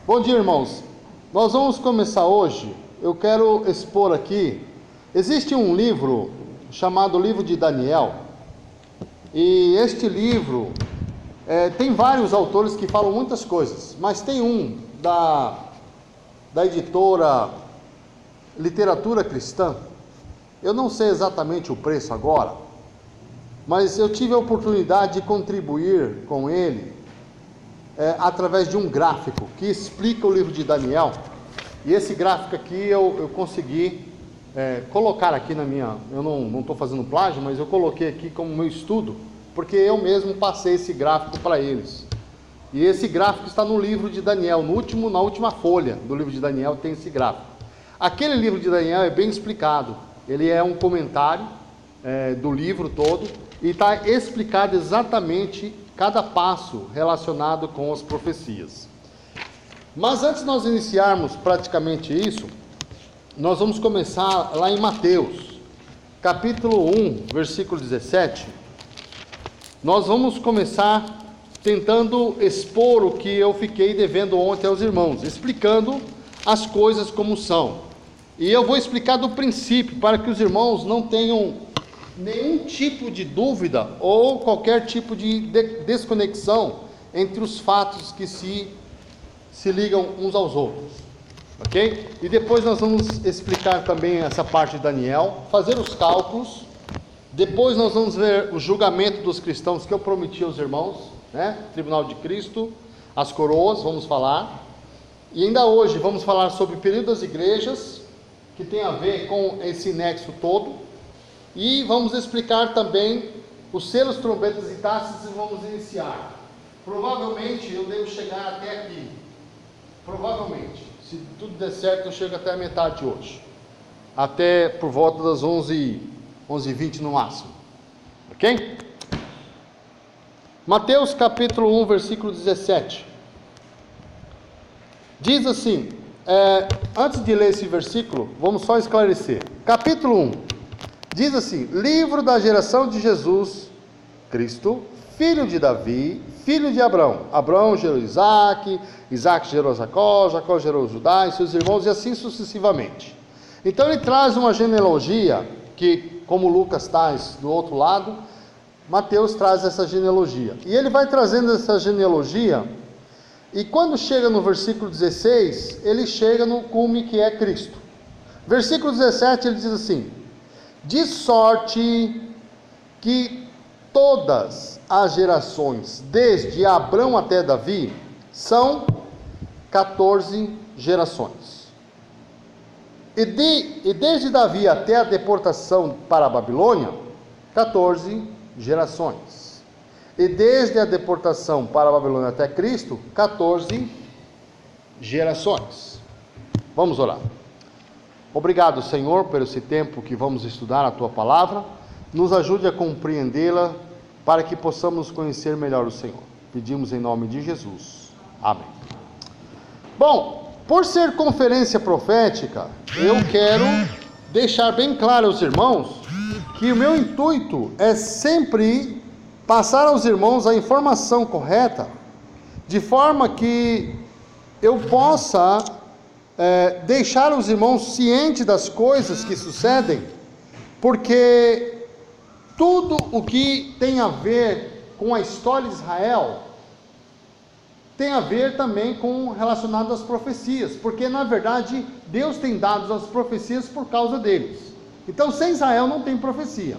Bom dia, irmãos. Nós vamos começar hoje. Eu quero expor aqui. Existe um livro chamado Livro de Daniel. E este livro tem vários autores que falam muitas coisas, mas tem um da editora Literatura Cristã. Eu não sei exatamente o preço agora, mas eu tive a oportunidade de contribuir com ele através de um gráfico que explica o livro de Daniel. E esse gráfico aqui eu consegui colocar aqui na minha... Eu não estou fazendo plágio, mas eu coloquei aqui como meu estudo, porque eu mesmo passei esse gráfico para eles. E esse gráfico está no livro de Daniel, na última folha do livro de Daniel tem esse gráfico. Aquele livro de Daniel é bem explicado. Ele é um comentário do livro todo e está explicado exatamente cada passo relacionado com as profecias. Mas antes de nós iniciarmos praticamente isso, nós vamos começar lá em Mateus, capítulo 1, versículo 17. Nós vamos começar tentando expor o que eu fiquei devendo ontem aos irmãos, explicando as coisas como são. E eu vou explicar do princípio, para que os irmãos não tenham nenhum tipo de dúvida ou qualquer tipo de desconexão entre os fatos que se ligam uns aos outros, ok? E depois nós vamos explicar também essa parte de Daniel, fazer os cálculos, depois nós vamos ver o julgamento dos cristãos que eu prometi aos irmãos, né? Tribunal de Cristo, as coroas, vamos falar, e ainda hoje vamos falar sobre o período das igrejas, que tem a ver com esse nexo todo. E vamos explicar também os selos, trombetas e taças e vamos iniciar. Provavelmente eu devo chegar até aqui. Provavelmente. Se tudo der certo, eu chego até a metade de hoje. Até por volta das 11h20 no máximo. Ok? Mateus capítulo 1, versículo 17. Diz assim, antes de ler esse versículo, vamos só esclarecer. Capítulo 1. Diz assim: livro da geração de Jesus Cristo, filho de Davi, filho de Abraão. Abraão gerou Isaac, Isaac gerou Jacó, Jacó gerou Judá e seus irmãos, e assim sucessivamente. Então ele traz uma genealogia, que como Lucas traz do outro lado, Mateus traz essa genealogia. E ele vai trazendo essa genealogia, e quando chega no versículo 16, ele chega no cume que é Cristo. Versículo 17 ele diz assim: de sorte que todas as gerações, desde Abrão até Davi, são 14 gerações. E desde Davi até a deportação para a Babilônia, 14 gerações. E desde a deportação para a Babilônia até Cristo, 14 gerações. Vamos orar. Obrigado, Senhor, por esse tempo que vamos estudar a Tua Palavra. Nos ajude a compreendê-la, para que possamos conhecer melhor o Senhor. Pedimos em nome de Jesus. Amém. Bom, por ser conferência profética, eu quero deixar bem claro aos irmãos que o meu intuito é sempre passar aos irmãos a informação correta, de forma que eu possa deixar os irmãos cientes das coisas que sucedem, porque tudo o que tem a ver com a história de Israel tem a ver também com relacionado às profecias, porque na verdade Deus tem dado as profecias por causa deles. Então sem Israel não tem profecia.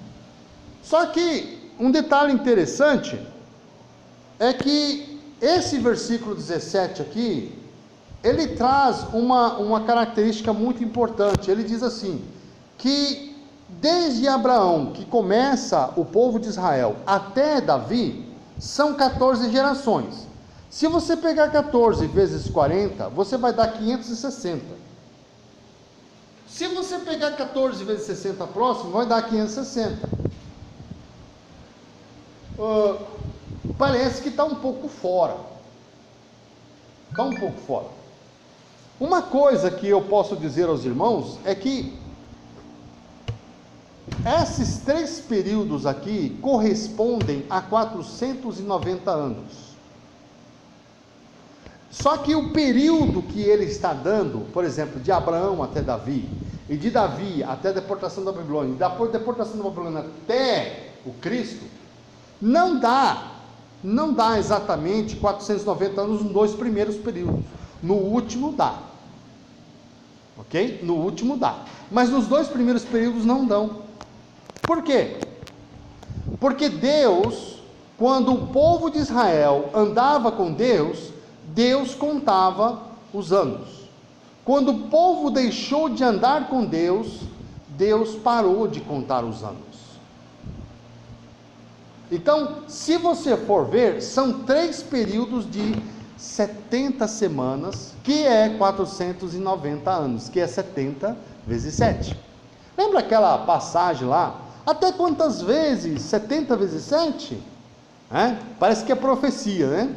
Só que um detalhe interessante é que esse versículo 17 aqui, ele traz uma característica muito importante. Ele diz assim, que desde Abraão, que começa o povo de Israel, até Davi, são 14 gerações. Se você pegar 14 vezes 40, você vai dar 560. Se você pegar 14 vezes 60 próximo, vai dar 560. Parece que está um pouco fora. Está um pouco fora. Uma coisa que eu posso dizer aos irmãos é que esses 3 períodos aqui correspondem a 490 anos. Só que o período que ele está dando, por exemplo, de Abraão até Davi, e de Davi até a deportação da Babilônia, e depois da deportação da Babilônia até o Cristo, não dá exatamente 490 anos nos 2 primeiros períodos. No último dá. Ok? No último dá. Mas nos 2 primeiros períodos não dão. Por quê? Porque Deus, quando o povo de Israel andava com Deus, Deus contava os anos. Quando o povo deixou de andar com Deus, Deus parou de contar os anos. Então, se você for ver, são 3 períodos de 70 semanas, que é 490 anos, que é 70 vezes 7. Lembra aquela passagem lá? Até quantas vezes? 70 vezes 7? Parece que é profecia, né?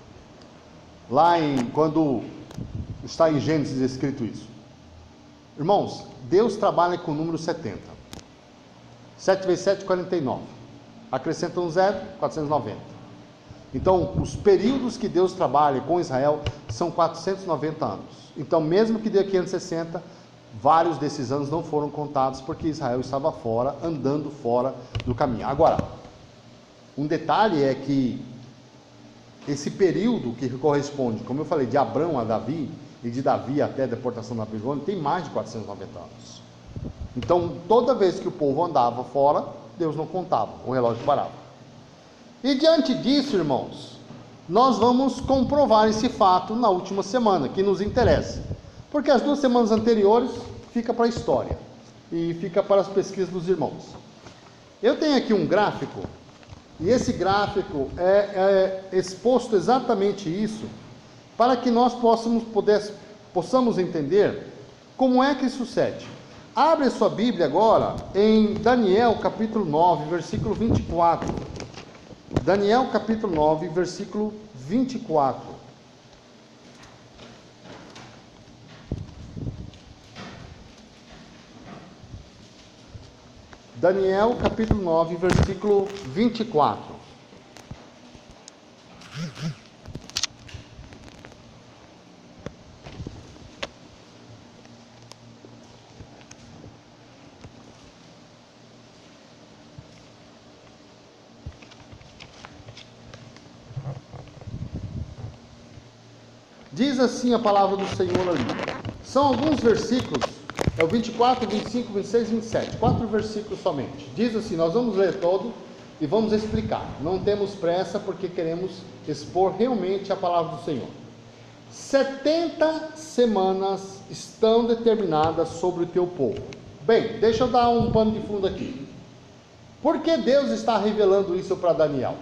Quando está em Gênesis escrito isso. Irmãos, Deus trabalha com o número 70. 7 vezes 7, 49. Acrescenta um 0, 490. Então, os períodos que Deus trabalha com Israel são 490 anos. Então, mesmo que dê 560, vários desses anos não foram contados, porque Israel estava fora, andando fora do caminho. Agora, um detalhe é que esse período que corresponde, como eu falei, de Abrão a Davi, e de Davi até a deportação da Babilônia, tem mais de 490 anos. Então, toda vez que o povo andava fora, Deus não contava, o relógio parava. E diante disso, irmãos, nós vamos comprovar esse fato na última semana, que nos interessa. Porque as 2 semanas anteriores fica para a história, e fica para as pesquisas dos irmãos. Eu tenho aqui um gráfico, e esse gráfico é exposto exatamente isso, para que nós possamos entender como é que sucede. Abre a sua Bíblia agora em Daniel capítulo 9, versículo 24. Daniel capítulo 9, versículo 24. Daniel capítulo 9, versículo 24. Diz assim a palavra do Senhor ali. São alguns versículos, é o 24, 25, 26 e 27. 4 versículos somente. Diz assim, nós vamos ler todo e vamos explicar. Não temos pressa porque queremos expor realmente a palavra do Senhor. 70 semanas estão determinadas sobre o teu povo. Bem, deixa eu dar um pano de fundo aqui. Por que Deus está revelando isso para Daniel?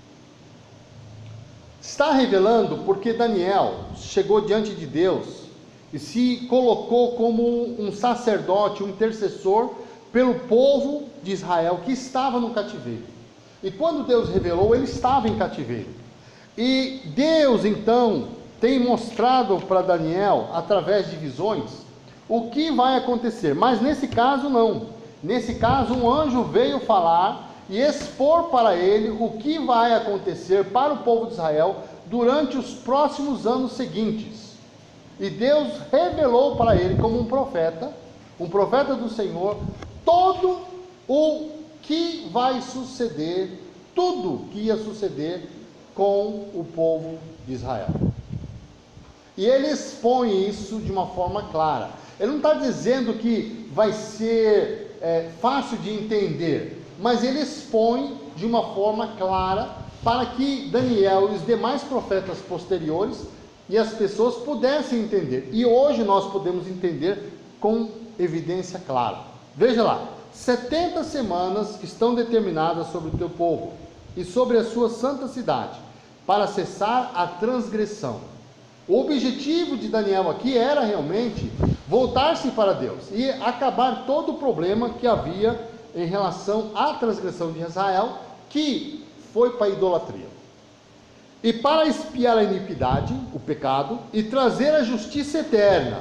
Está revelando porque Daniel chegou diante de Deus e se colocou como um sacerdote, um intercessor pelo povo de Israel que estava no cativeiro. E quando Deus revelou, ele estava em cativeiro. E Deus então tem mostrado para Daniel, através de visões, o que vai acontecer. Mas nesse caso não. Nesse caso um anjo veio falar e expor para ele o que vai acontecer para o povo de Israel durante os próximos anos seguintes. E Deus revelou para ele como um profeta do Senhor, todo o que vai suceder, tudo que ia suceder com o povo de Israel. E ele expõe isso de uma forma clara. Ele não está dizendo que vai ser fácil de entender, mas ele expõe de uma forma clara para que Daniel e os demais profetas posteriores e as pessoas pudessem entender. E hoje nós podemos entender com evidência clara. Veja lá, 70 semanas estão determinadas sobre o teu povo e sobre a sua santa cidade, para cessar a transgressão. O objetivo de Daniel aqui era realmente voltar-se para Deus e acabar todo o problema que havia em relação à transgressão de Israel, que foi para a idolatria. E para expiar a iniquidade, o pecado, e trazer a justiça eterna.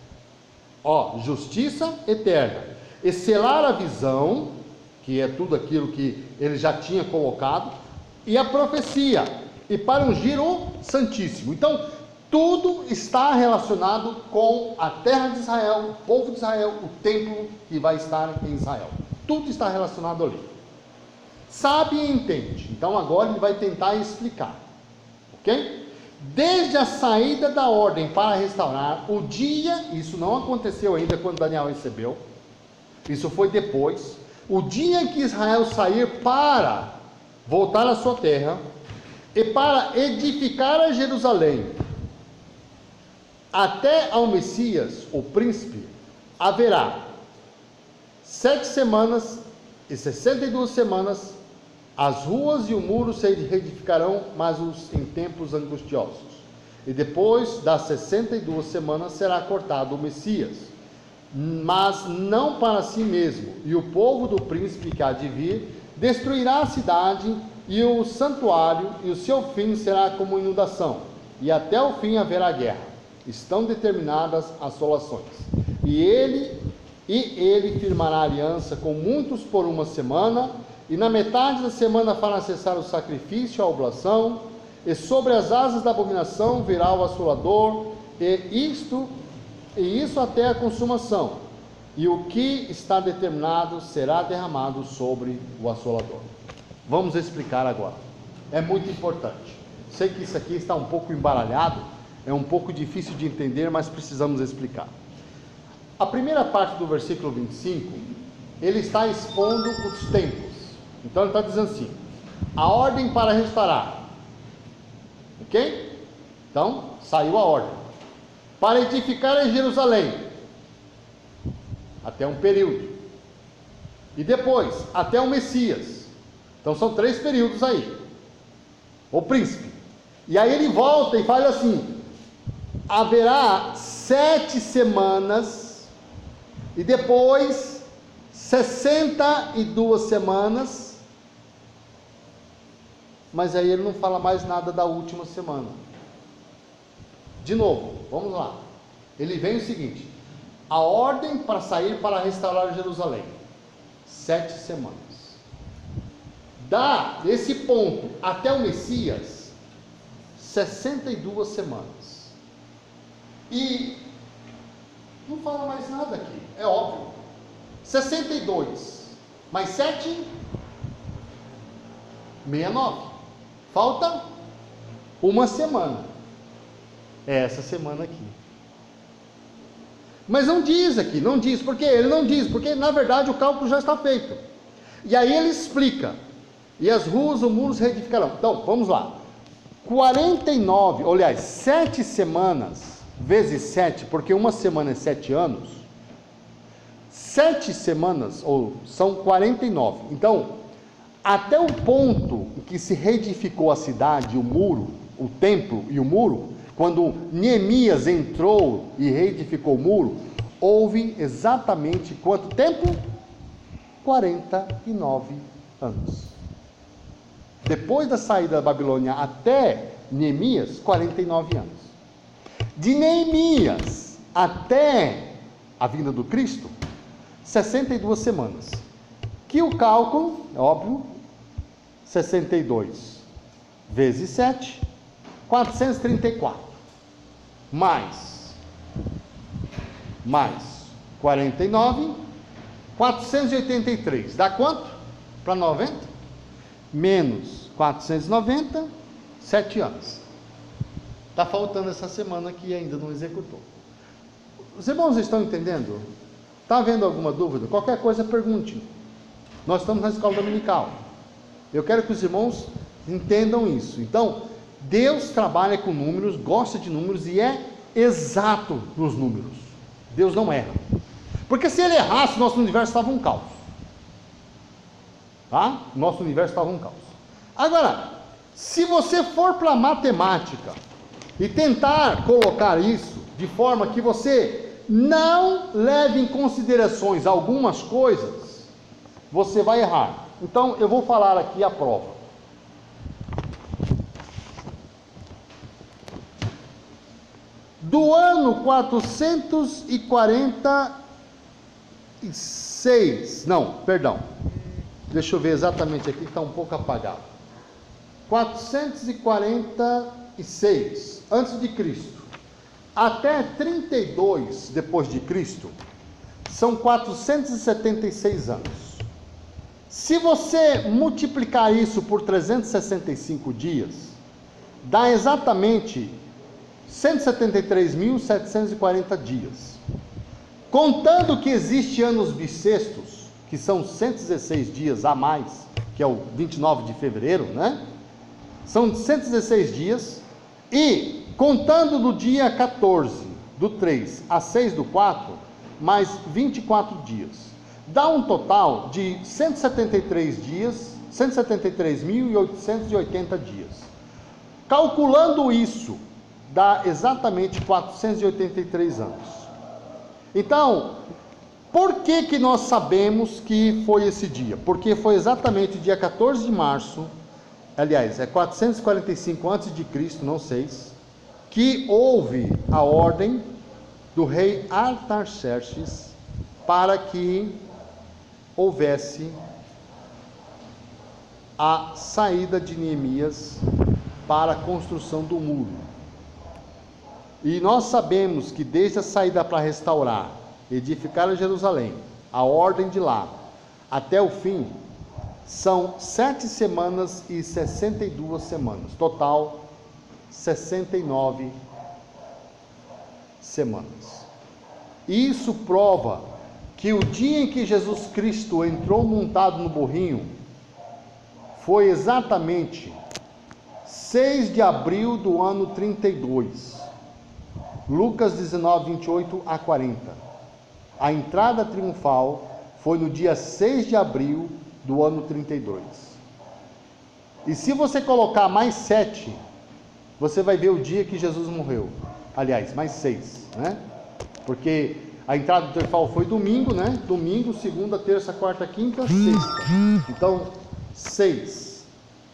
Justiça eterna. E selar a visão, que é tudo aquilo que ele já tinha colocado, e a profecia, e para ungir o Santíssimo. Então, Tudo está relacionado com a terra de Israel, o povo de Israel, o templo que vai estar em Israel. Tudo está relacionado ali. Sabe e entende. Então agora ele vai tentar explicar. Ok? Desde a saída da ordem para restaurar, o dia, isso não aconteceu ainda quando Daniel recebeu, isso foi depois, o dia em que Israel sair para voltar à sua terra, e para edificar a Jerusalém, até ao Messias, o príncipe, haverá 7 semanas e 62 semanas, as ruas e o muro se reedificarão, mas em tempos angustiosos. E depois das 62 semanas será cortado o Messias, mas não para si mesmo, e o povo do príncipe que há de vir destruirá a cidade e o santuário, e o seu fim será como inundação, e até o fim haverá guerra. Estão determinadas assolações. E ele firmará aliança com muitos por 1 semana, e na metade da semana fará cessar o sacrifício e a oblação, e sobre as asas da abominação virá o assolador, e isso até a consumação, e o que está determinado será derramado sobre o assolador. Vamos explicar agora. É muito importante. Sei que isso aqui está um pouco embaralhado, é um pouco difícil de entender, mas precisamos explicar. A primeira parte do versículo 25, ele está expondo os tempos. Então ele está dizendo assim: a ordem para restaurar, ok? Então saiu a ordem para edificar em Jerusalém, até um período, e depois até o Messias. Então são 3 períodos aí, o príncipe. E aí ele volta e fala assim: haverá 7 semanas, e depois 62 semanas, mas aí ele não fala mais nada da última semana. De novo, vamos lá. Ele vem o seguinte: a ordem para sair para restaurar Jerusalém, 7 semanas. Desse ponto até o Messias, 62 semanas. E não fala mais nada aqui, é óbvio. 62 mais 7, 69. Falta 1 semana. É essa semana aqui. Mas não diz aqui, não diz, porque ele não diz, porque na verdade o cálculo já está feito. E aí ele explica: e as ruas, o muro se reedificarão. Então, vamos lá. 49, aliás, 7 semanas vezes 7, porque 1 semana é 7 anos. 7 semanas, são 49. Então, até o ponto em que se reedificou a cidade, o muro, o templo e o muro, quando Neemias entrou e reedificou o muro, houve exatamente quanto tempo? 49 anos. Depois da saída da Babilônia até Neemias, 49 anos. De Neemias até a vinda do Cristo, 62 semanas. Que o cálculo, é óbvio, 62 vezes 7, 434. Mais 49, 483. Dá quanto? Para 90? Menos 490, 7 anos. Está faltando essa semana que ainda não executou. Os irmãos estão entendendo? Está havendo alguma dúvida? Qualquer coisa pergunte. Nós estamos na escola dominical. Eu quero que os irmãos entendam isso. Então, Deus trabalha com números, gosta de números e é exato nos números. Deus não erra. Porque se ele errasse, nosso universo estava um caos. Tá? Nosso universo estava um caos. Agora, se você for para a matemática e tentar colocar isso de forma que você não leve em considerações algumas coisas, você vai errar. Então, eu vou falar aqui a prova. Do ano 446, deixa eu ver exatamente aqui que está um pouco apagado. 446 antes de Cristo. até 32 depois de Cristo, são 476 anos. Se você multiplicar isso por 365 dias, dá exatamente 173.740 dias. Contando que existe anos bissextos, que são 116 dias a mais, que é o 29 de fevereiro, né? São 116 dias, e contando do dia 14 do 3 a 6 do 4, mais 24 dias. Dá um total de 173 dias, 173.880 dias. Calculando isso, dá exatamente 483 anos. Então, por que nós sabemos que foi esse dia? Porque foi exatamente dia 14 de março, aliás, é 445 a.C., não 6, que houve a ordem do rei Artaxerxes para que houvesse a saída de Neemias para a construção do muro. E nós sabemos que desde a saída para restaurar, edificar Jerusalém, a ordem de lá, até o fim, são 7 semanas e 62 semanas. Total, 69 semanas. Isso prova que o dia em que Jesus Cristo entrou montado no burrinho foi exatamente 6 de abril do ano 32. Lucas 19, 28 a 40. A entrada triunfal foi no dia 6 de abril do ano 32. E se você colocar mais 7, você vai ver o dia que Jesus morreu. Aliás, mais 6, né? Porque a entrada triunfal foi domingo, né? Domingo, segunda, terça, quarta, quinta, sexta. Então, 6,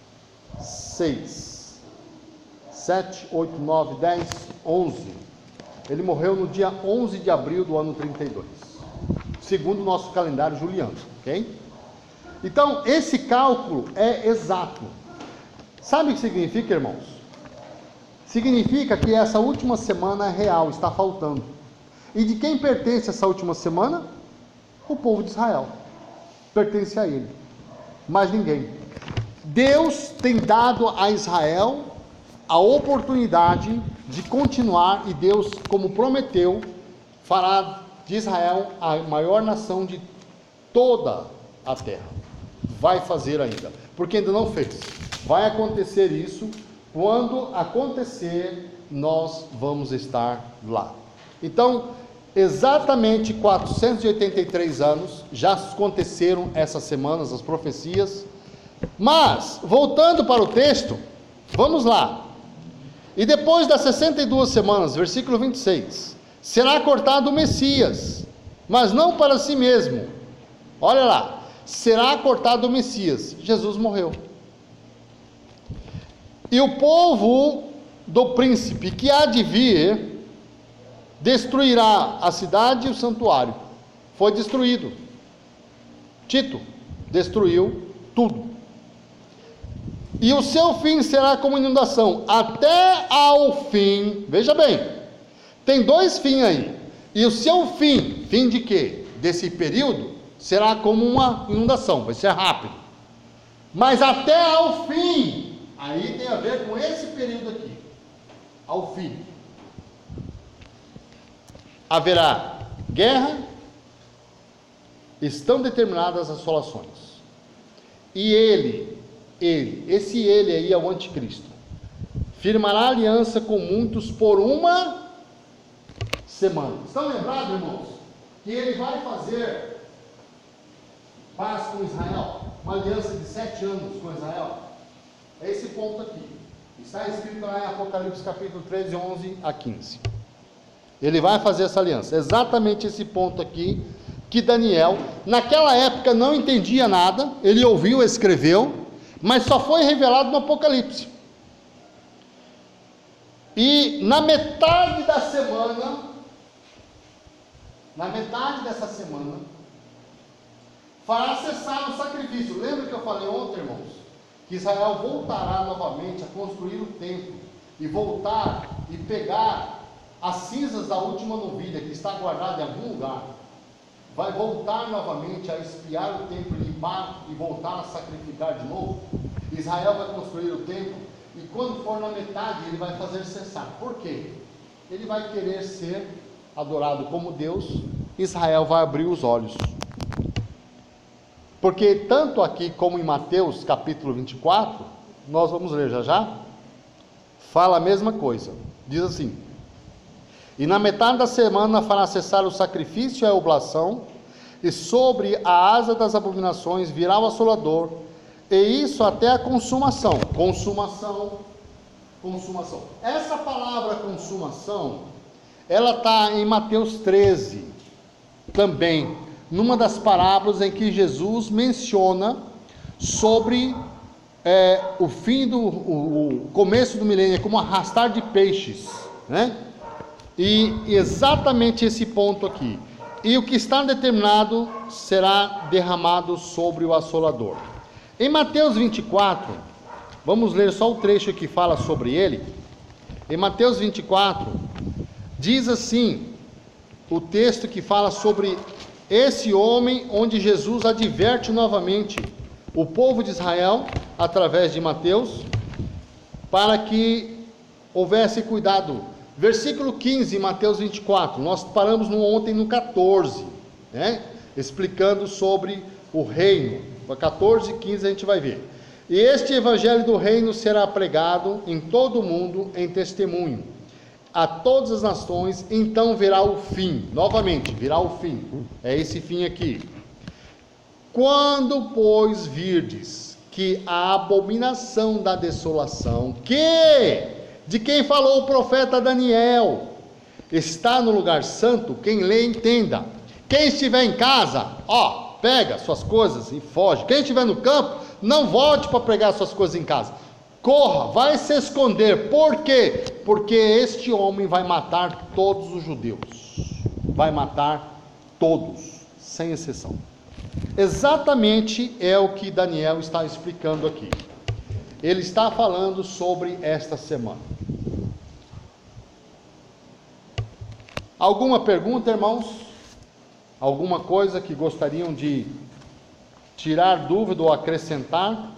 7, 8, 9, 10, 11. Ele morreu no dia 11 de abril do ano 32, segundo o nosso calendário juliano, ok? Então, esse cálculo é exato. Sabe o que significa, irmãos? Significa que essa última semana é real, está faltando. E de quem pertence essa última semana? O povo de Israel. Pertence a ele. Mais ninguém. Deus tem dado a Israel a oportunidade de continuar, e Deus, como prometeu, fará de Israel a maior nação de toda a terra. Vai fazer ainda, porque ainda não fez. Vai acontecer isso. Quando acontecer, nós vamos estar lá. Então, exatamente 483 anos já aconteceram essas semanas, as profecias. Mas, voltando para o texto, vamos lá. E depois das 62 semanas, versículo 26, será cortado o Messias, mas não para si mesmo. Olha lá, será cortado o Messias. Jesus morreu. E o povo do príncipe que há de vir destruirá a cidade e o santuário. Foi destruído. Tito destruiu tudo. E o seu fim será como inundação, até ao fim. Veja bem, tem 2 fins aí. E o seu fim, fim de quê? Desse período, será como uma inundação, vai ser rápido. Mas até ao fim, aí tem a ver com esse período aqui, ao fim. Haverá guerra, estão determinadas as assolações. E esse ele aí é o anticristo, firmará aliança com muitos por uma semana. Estão lembrados, irmãos, que ele vai fazer paz com Israel, uma aliança de 7 anos com Israel? É esse ponto aqui, está escrito lá em Apocalipse capítulo 13, 11 a 15. Ele vai fazer essa aliança, exatamente esse ponto aqui, que Daniel, naquela época não entendia nada, ele ouviu, escreveu, mas só foi revelado no Apocalipse. E na metade da semana, na metade dessa semana, fará cessar o sacrifício. Lembra que eu falei ontem, irmãos, que Israel voltará novamente a construir o templo, e voltar e pegar as cinzas da última novilha que está guardada em algum lugar, vai voltar novamente a espiar o templo, limpar e voltar a sacrificar de novo. Israel vai construir o templo, e quando for na metade, ele vai fazer cessar. Por quê? Ele vai querer ser adorado como Deus. Israel vai abrir os olhos. Porque tanto aqui como em Mateus capítulo 24, nós vamos ler já já, fala a mesma coisa. Diz assim: e na metade da semana fará cessar o sacrifício e a oblação, e sobre a asa das abominações virá o assolador, e isso até a consumação. Consumação. Essa palavra consumação, ela está em Mateus 13, também, numa das parábolas em que Jesus menciona sobre o fim o começo do milênio, como arrastar de peixes, né? E exatamente esse ponto aqui. E o que está determinado será derramado sobre o assolador. Em Mateus 24, vamos ler só o trecho que fala sobre ele. Em Mateus 24, diz assim, o texto que fala sobre esse homem, onde Jesus adverte novamente o povo de Israel, através de Mateus, para que houvesse cuidado. Versículo 15, Mateus 24, nós paramos ontem no 14, né? Explicando sobre o reino. 14 e 15 a gente vai ver. E este evangelho do reino será pregado em todo o mundo em testemunho a todas as nações, então virá o fim. Novamente, virá o fim. É esse fim aqui. Quando, pois, virdes que a abominação da desolação, de quem falou o profeta Daniel, está no lugar santo, quem lê entenda. Quem estiver em casa, pega suas coisas e foge. Quem estiver no campo, não volte para pregar suas coisas em casa. Corra, vai se esconder. Por quê? Porque este homem vai matar todos os judeus. Vai matar todos, sem exceção. Exatamente é o que Daniel está explicando aqui. Ele está falando sobre esta semana. Alguma pergunta, irmãos? Alguma coisa que gostariam de tirar dúvida ou acrescentar?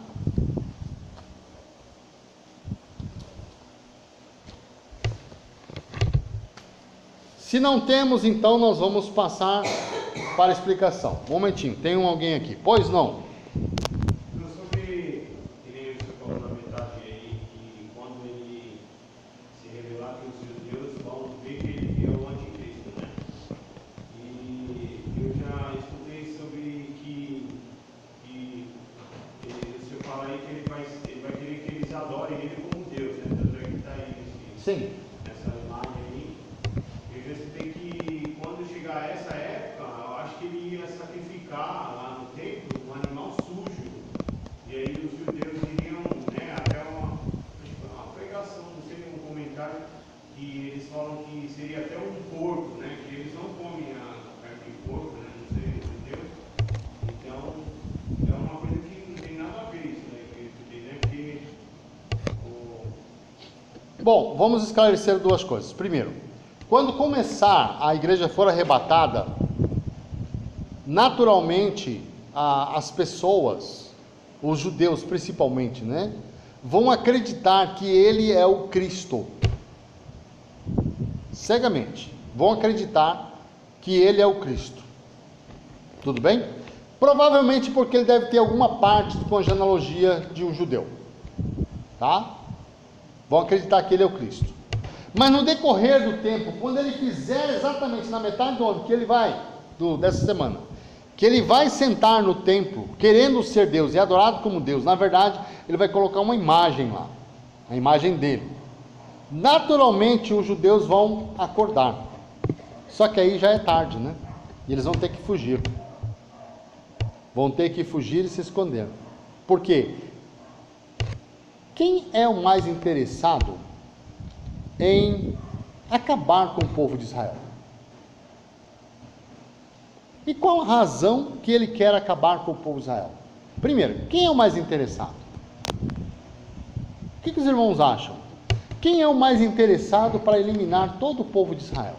Se não temos, então nós vamos passar para a explicação. Um momentinho, tem alguém aqui. Pois não? Sobre, ele falou na metade aí, que quando ele se revelar que os judeus vão ver que ele é o anticristo, né? E eu já escutei sobre que o senhor fala aí que ele vai querer que eles adorem ele como Deus, né? Tanto é que está aí nessa imagem aí. Eu já escutei que quando chegar essa época, eu acho que ele ia sacrificar lá no templo um animal sujo. E aí os judeus iriam, né, até uma pregação, não sei, um comentário, que eles falam que seria até um porco, né? Que eles não comem a carne de porco, né? Não sei, entendeu? Então, é uma coisa que não tem nada a ver isso, né? Porque Bom, vamos esclarecer duas coisas. Primeiro, quando começar a igreja for arrebatada, naturalmente as pessoas, os judeus principalmente, né, vão acreditar que ele é o Cristo. Cegamente, vão acreditar que ele é o Cristo. Tudo bem? Provavelmente porque ele deve ter alguma parte com a genealogia de um judeu. Tá? Vão acreditar que ele é o Cristo. Mas no decorrer do tempo, quando ele fizer exatamente na metade do ano, que ele vai, dessa semana, que ele vai sentar no templo, querendo ser Deus e adorado como Deus, na verdade, ele vai colocar uma imagem lá, a imagem dele. Naturalmente, os judeus vão acordar. Só que aí já é tarde, né? E eles vão ter que fugir. Vão ter que fugir e se esconder. Por quê? Quem é o mais interessado em acabar com o povo de Israel? E qual a razão que ele quer acabar com o povo de Israel? Primeiro, quem é o mais interessado? O que os irmãos acham? Quem é o mais interessado para eliminar todo o povo de Israel?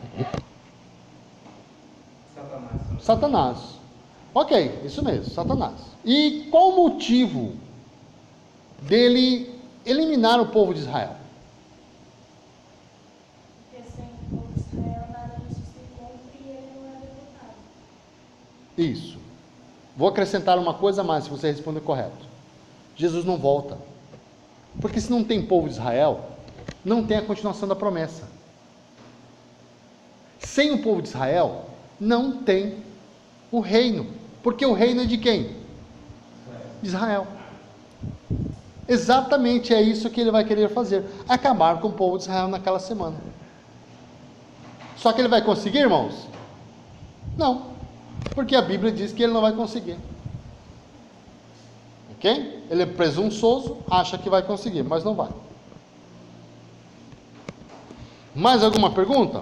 Satanás. Ok, isso mesmo, Satanás. E qual o motivo dele eliminar o povo de Israel? Porque sem o povo de Israel nada disso se cumpre e ele não é derrotado. Isso. Vou acrescentar uma coisa a mais, se você responder correto. Jesus não volta. Porque se não tem povo de Israel, não tem a continuação da promessa. Sem o povo de Israel, não tem o reino. Porque o reino é de quem? De Israel. Exatamente é isso que ele vai querer fazer. Acabar com o povo de Israel naquela semana. Só que ele vai conseguir, irmãos? Não. Porque a Bíblia diz que ele não vai conseguir. Ok? Ele é presunçoso, acha que vai conseguir, mas não vai. Mais alguma pergunta?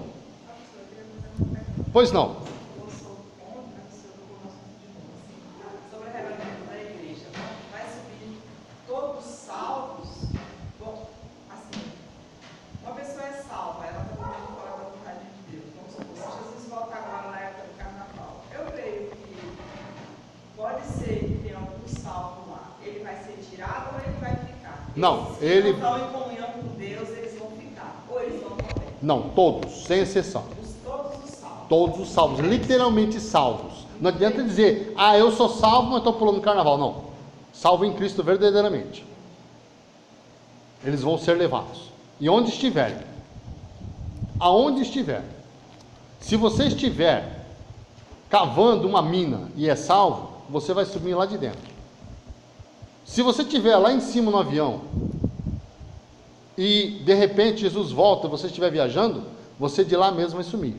Pois não. Sobre o regulamento da igreja, vai subir todos os salvos? Bom, assim, uma pessoa é salva, ela está vivendo fora da vontade de Deus. Vamos supor, se Jesus volta agora na época do carnaval, eu creio que pode ser que tenha algum salvo lá. Ele vai ser tirado ou ele vai ficar? Não, Se ele... não estão em comunhão com Deus, eles vão ficar. Ou eles vão morrer. Não, todos, sem exceção. Todos os salvos. Todos os salvos, literalmente salvos. Não adianta dizer, eu sou salvo, mas estou pulando carnaval. Não. Salvo em Cristo verdadeiramente. Eles vão ser levados. E onde estiverem. Aonde estiver. Se você estiver cavando uma mina e é salvo, você vai subir lá de dentro. Se você estiver lá em cima no avião e de repente Jesus volta e você estiver viajando, você de lá mesmo vai sumir.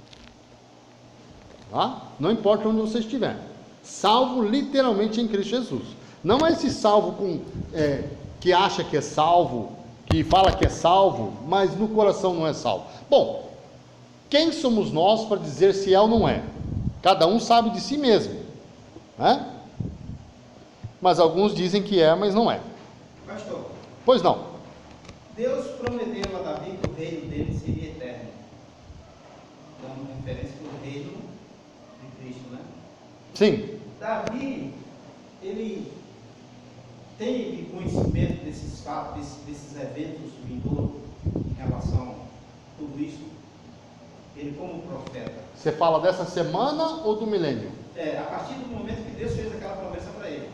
Tá? Não importa onde você estiver. Salvo literalmente em Cristo Jesus. Não é esse salvo que acha que é salvo, que fala que é salvo, mas no coração não é salvo. Bom, quem somos nós para dizer se é ou não é? Cada um sabe de si mesmo, né? Mas alguns dizem que é, mas não é. Pastor, Pois não. Deus prometeu a Davi que o reino dele seria eterno. Dando referência ao reino de Cristo, né? Sim. Davi, ele teve conhecimento desses fatos, desses eventos vindouros em relação a tudo isso. Ele como profeta. Você fala dessa semana ou do milênio? A partir do momento que Deus fez aquela promessa para ele.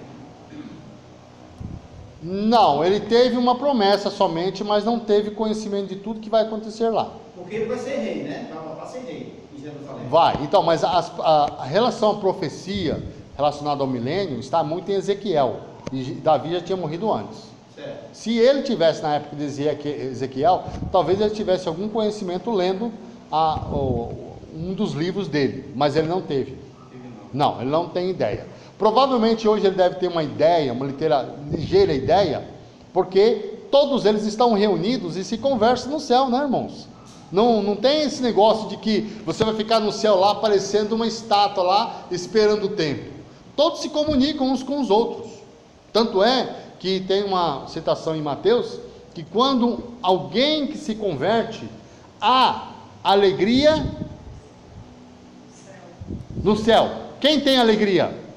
Não, ele teve uma promessa somente, mas não teve conhecimento de tudo que vai acontecer lá. Porque ele vai ser rei, né? Vai voltar a ser rei em Jerusalém. Vai, então, mas a relação à profecia relacionada ao milênio está muito em Ezequiel. E Davi já tinha morrido antes. Certo. Se ele tivesse na época de Ezequiel, talvez ele tivesse algum conhecimento lendo um dos livros dele, mas ele não teve. Não, ele não tem ideia. Provavelmente hoje ele deve ter uma ideia, uma ligeira ideia, porque todos eles estão reunidos e se conversam no céu, né, irmãos? Não tem esse negócio de que você vai ficar no céu lá parecendo uma estátua lá, esperando o tempo. Todos se comunicam uns com os outros. Tanto é que tem uma citação em Mateus, que quando alguém que se converte, há alegria no céu. Quem tem alegria?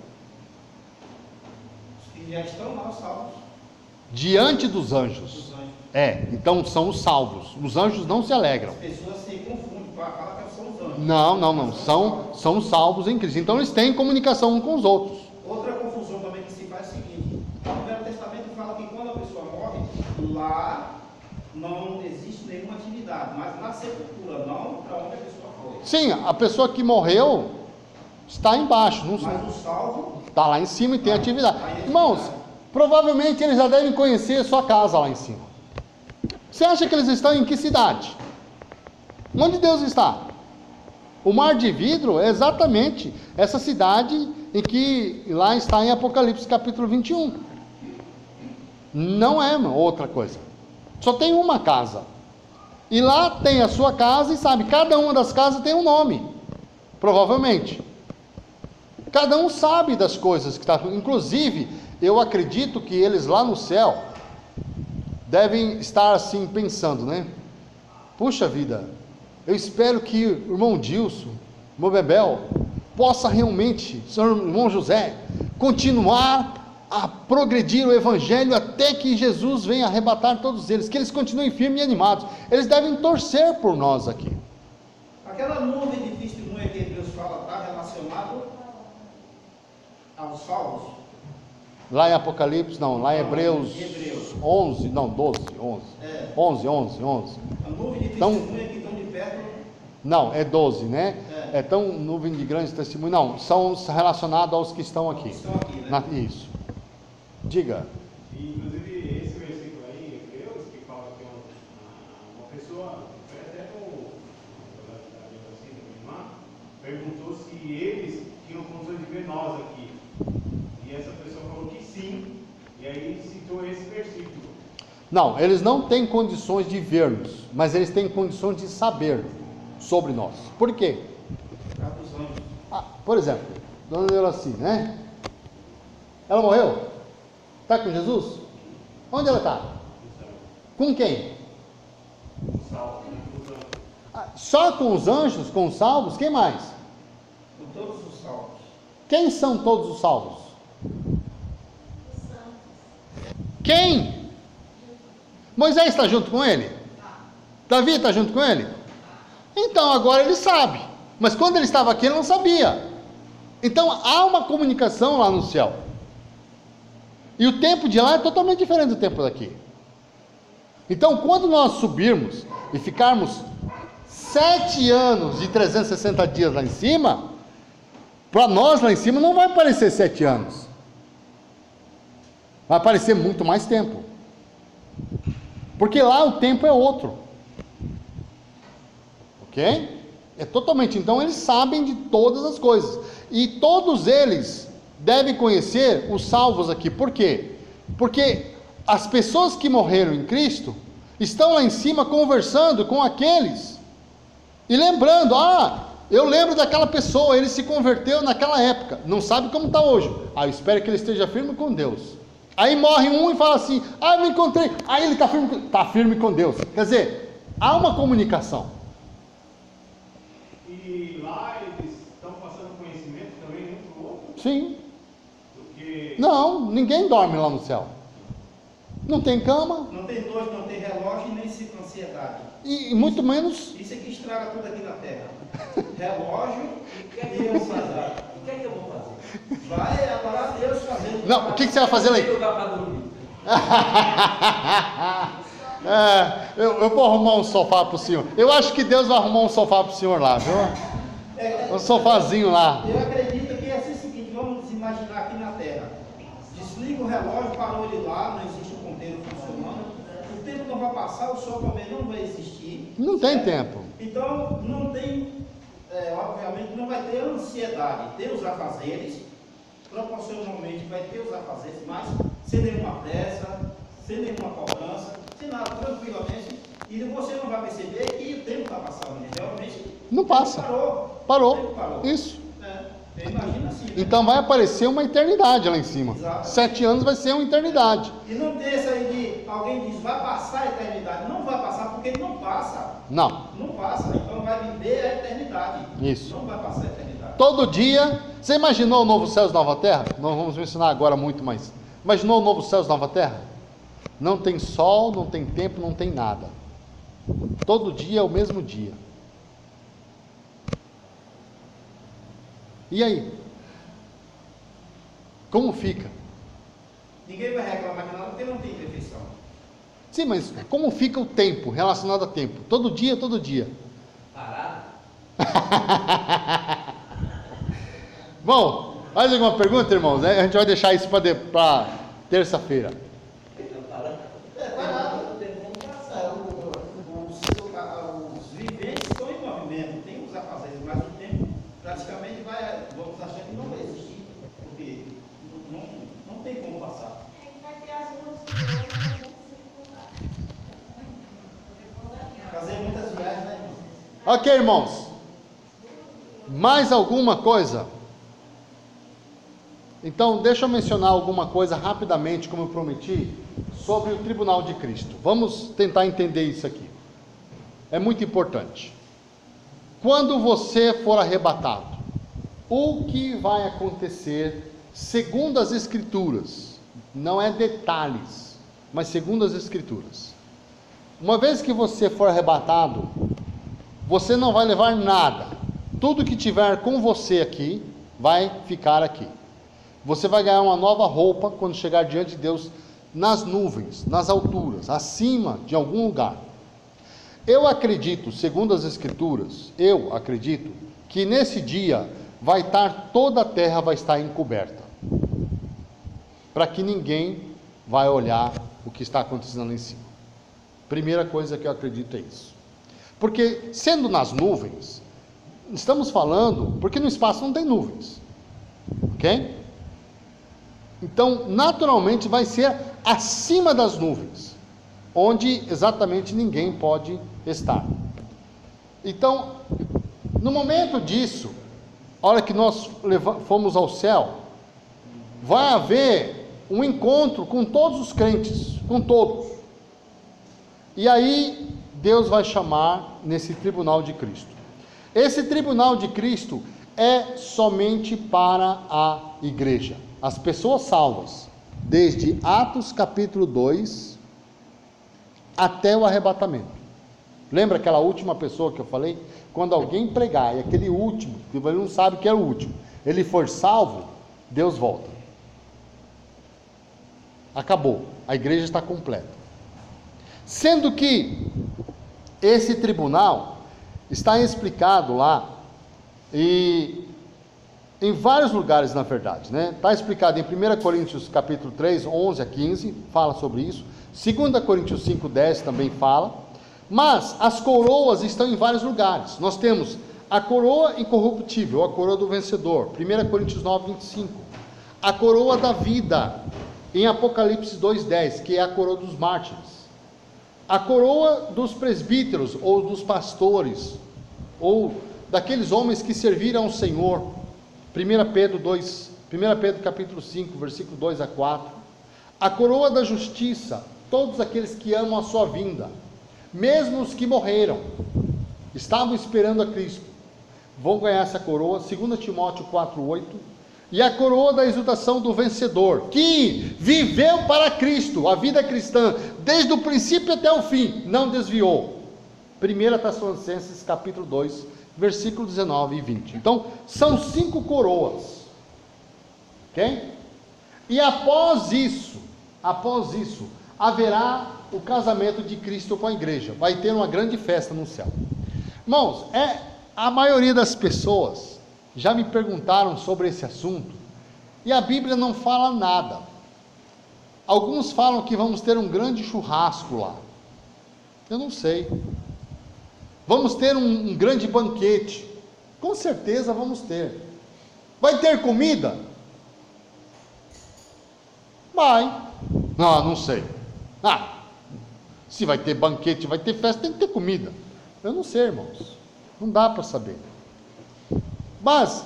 Já estão lá os salvos. Diante dos anjos. Então são os salvos. Os anjos não se alegram. As pessoas se confundem, falam que são os anjos. Não. São os salvos em Cristo. Então eles têm comunicação uns com os outros. Outra confusão também que se faz é o seguinte: no Velho Testamento fala que quando a pessoa morre, lá não existe nenhuma atividade, mas na sepultura não, para onde a pessoa foi. Sim, a pessoa que morreu está embaixo. Não Mas o salvo está lá em cima e tem atividade. Irmãos, provavelmente eles já devem conhecer a sua casa lá em cima. Você acha que eles estão em que cidade? Onde Deus está? O mar de vidro é exatamente essa cidade em que lá está em Apocalipse capítulo 21. Não é outra coisa. Só tem uma casa. E lá tem a sua casa e sabe, cada uma das casas tem um nome. Provavelmente. Cada um sabe das coisas que está. Inclusive, eu acredito que eles lá no céu devem estar assim pensando, né? Puxa vida, eu espero que o irmão Dilson, o irmão Bebel, possa realmente, senhor irmão José, continuar a progredir o evangelho até que Jesus venha arrebatar todos eles, que eles continuem firmes e animados. Eles devem torcer por nós aqui. Aquela nuvem de testemunha que Deus fala está relacionado aos salvos? Lá em Apocalipse, não, lá em Hebreus 11, não, 12, 11. É. 11. A nuvem de Então, testemunha que estão de perto. não, é 12, né? É. É tão nuvem de grandes testemunhos. Não, são relacionados aos que estão aqui. Estão aqui, né? Isso. Diga. E, inclusive, esse versículo aí, Hebreus, que fala que uma pessoa, foi até assim, minha irmã, perguntou se eles tinham condições de ver nós aqui. E essa pessoa falou que sim, e aí citou esse versículo. Não, eles não têm condições de ver-nos, mas eles têm condições de saber sobre nós. Por quê? Dos anjos. Por exemplo, Dona Neuraci, né? Ela morreu? Está com Jesus? Onde ela está? Com quem? Só com os anjos, com os salvos? Quem mais? Com todos os salvos. Quem são todos os salvos? Quem? Moisés está junto com ele? Davi está junto com ele? Então agora ele sabe. Mas quando ele estava aqui ele não sabia. Então há uma comunicação lá no céu. E o tempo de lá é totalmente diferente do tempo daqui. Então quando nós subirmos e ficarmos 7 anos e 360 dias lá em cima, para nós lá em cima não vai parecer 7 anos. Vai parecer muito mais tempo. Porque lá o tempo é outro. Ok? É totalmente. Então eles sabem de todas as coisas. E todos eles devem conhecer os salvos aqui. Por quê? Porque as pessoas que morreram em Cristo estão lá em cima conversando com aqueles. E lembrando, eu lembro daquela pessoa, ele se converteu naquela época. Não sabe como está hoje. Eu espero que ele esteja firme com Deus. Aí morre um e fala assim, eu me encontrei. Aí ele está firme com Deus. Quer dizer, há uma comunicação. E lá eles estão passando conhecimento também um para o outro? Sim. Porque... Não, ninguém dorme lá no céu. Não tem cama. Não tem noite, não tem relógio e nem ansiedade. E muito menos... Isso é que estraga tudo aqui na Terra. Relógio e ansiedade. O que é que eu vou fazer? Vai adorar Deus fazendo. Não, o que você vai fazer lá? Tem lugar para dormir. Eu vou arrumar um sofá para o senhor. Eu acho que Deus vai arrumar um sofá para o senhor lá, viu? Um sofazinho lá. Eu acredito que é assim o seguinte, vamos imaginar aqui na Terra. Desliga o relógio, parou ele lá, não existe o ponteiro funcionando. O tempo não vai passar, o sol também não vai existir. Não tem tempo. Então, não tem, obviamente, não vai ter ansiedade. Tem os afazeres, proporcionalmente vai ter os afazeres, mas sem nenhuma pressa, sem nenhuma cobrança, sem nada, tranquilamente. E você não vai perceber que o tempo está passando, né? Realmente. Não passa. Parou. Parou. O tempo parou. Isso. Imagina assim. Né? Então vai aparecer uma eternidade lá em cima. Exato. 7 anos vai ser uma eternidade. E não tem essa aí de alguém diz, vai passar a eternidade. Não vai passar porque não passa. Não. Não passa. Então vai viver a eternidade. Isso. Não vai passar a eternidade. Todo dia. Você imaginou o novo céu e nova terra? Nós vamos mencionar agora muito mais. Imaginou o novo céu e nova terra? Não tem sol, não tem tempo, não tem nada. Todo dia é o mesmo dia. E aí? Como fica? Ninguém vai reclamar de nada porque não tem perfeição. Sim, mas como fica o tempo relacionado a tempo? Todo dia, todo dia. Parado? Bom, mais alguma pergunta, irmãos? A gente vai deixar isso para terça-feira. Os viventes estão em movimento, tem os afazeres, mas o tempo praticamente vamos achar que não vai existir, porque não tem como passar. Vai ter as ruas Fazer muitas viagens, né, irmão? Ok, irmãos. Mais alguma coisa? Então, deixa eu mencionar alguma coisa rapidamente, como eu prometi, sobre o tribunal de Cristo. Vamos tentar entender isso aqui. É muito importante. Quando você for arrebatado, o que vai acontecer segundo as Escrituras? Não é detalhes, mas segundo as Escrituras. Uma vez que você for arrebatado, você não vai levar nada. Tudo que tiver com você aqui, vai ficar aqui. Você vai ganhar uma nova roupa quando chegar diante de Deus, nas nuvens, nas alturas, acima de algum lugar. Eu acredito, segundo as Escrituras, eu acredito que nesse dia vai estar, toda a terra vai estar encoberta, para que ninguém vai olhar o que está acontecendo lá em cima. Primeira coisa que eu acredito é isso. Porque sendo nas nuvens, estamos falando, porque no espaço não tem nuvens, ok? Então, naturalmente vai ser acima das nuvens, onde exatamente ninguém pode estar. Então, no momento disso, a hora que nós fomos ao céu, vai haver um encontro com todos os crentes, com todos. E aí, Deus vai chamar nesse tribunal de Cristo. Esse tribunal de Cristo é somente para a igreja, as pessoas salvas, desde Atos capítulo 2 até o arrebatamento. Lembra aquela última pessoa que eu falei? Quando alguém pregar, e aquele último, que ele não sabe que é o último, ele for salvo, Deus volta. Acabou, a igreja está completa. Sendo que esse tribunal está explicado lá, e em vários lugares, na verdade, né? Está explicado em 1 Coríntios capítulo 3, 11 a 15, fala sobre isso. 2 Coríntios 5, 10 também fala. Mas as coroas estão em vários lugares. Nós temos a coroa incorruptível, a coroa do vencedor, 1 Coríntios 9, 25. A coroa da vida, em Apocalipse 2, 10, que é a coroa dos mártires. A coroa dos presbíteros, ou dos pastores, ou daqueles homens que serviram ao Senhor, 1 Pedro capítulo 5, versículo 2 a 4. A coroa da justiça, todos aqueles que amam a sua vinda, mesmo os que morreram, estavam esperando a Cristo, vão ganhar essa coroa, 2 Timóteo 4, 8. E a coroa da exultação do vencedor, que viveu para Cristo, a vida cristã, desde o princípio até o fim, não desviou. 1 Tessalonicenses capítulo 2, versículo 19 e 20. Então, são 5 coroas, ok? E após isso, haverá o casamento de Cristo com a igreja, vai ter uma grande festa no céu. Irmãos, a maioria das pessoas já me perguntaram sobre esse assunto, e a Bíblia não fala nada. Alguns falam que vamos ter um grande churrasco lá, eu não sei. Vamos ter um grande banquete, com certeza vamos ter. Vai ter comida? Vai. Não sei. Se vai ter banquete, vai ter festa, tem que ter comida. Eu não sei, irmãos, não dá para saber. Mas,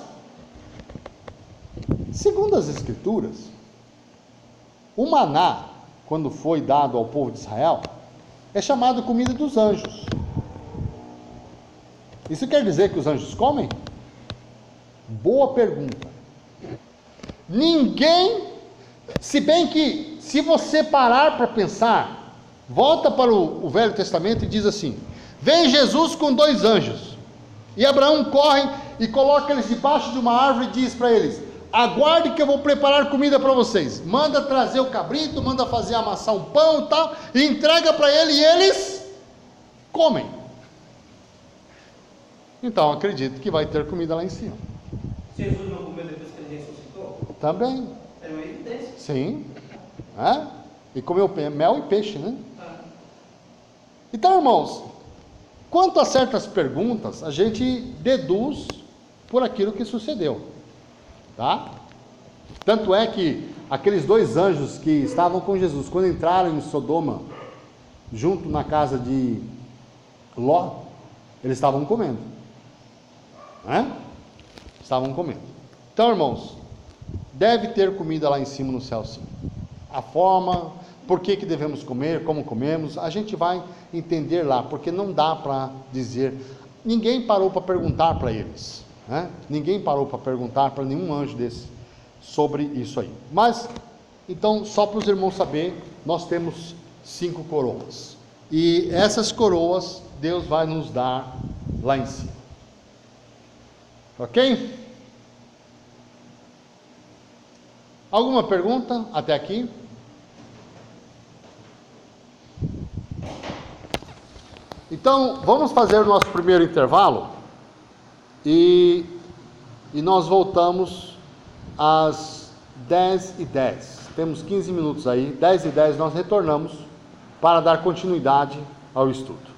segundo as Escrituras, o maná, quando foi dado ao povo de Israel, é chamado comida dos anjos. Isso quer dizer que os anjos comem? Boa pergunta. Ninguém, se bem que, se você parar para pensar, volta para o Velho Testamento e diz assim: vem Jesus com 2 anjos, e Abraão corre e coloca eles debaixo de uma árvore e diz para eles: aguarde que eu vou preparar comida para vocês. Manda trazer o cabrito, manda fazer amassar um pão e tal, e entrega para ele, e eles comem. Então acredito que vai ter comida lá em cima. Jesus não comeu depois que ele ressuscitou? Também. É uma evidência. Sim. E comeu mel e peixe, né? Então, irmãos, quanto a certas perguntas, a gente deduz por aquilo que sucedeu, tá? Tanto é que aqueles 2 anjos que estavam com Jesus, quando entraram em Sodoma, junto na casa de Ló, eles estavam comendo, né? Estavam comendo. Então, irmãos, deve ter comida lá em cima no céu, sim. A forma, por que devemos comer, como comemos, a gente vai entender lá, porque não dá para dizer, ninguém parou para perguntar para eles, né? Ninguém parou para perguntar para nenhum anjo desse sobre isso aí. Mas, então, só para os irmãos saberem, nós temos 5 coroas, e essas coroas Deus vai nos dar lá em cima, ok? Alguma pergunta até aqui? Então, vamos fazer o nosso primeiro intervalo e nós voltamos às 10h10. Temos 15 minutos aí, 10h10 nós retornamos para dar continuidade ao estudo.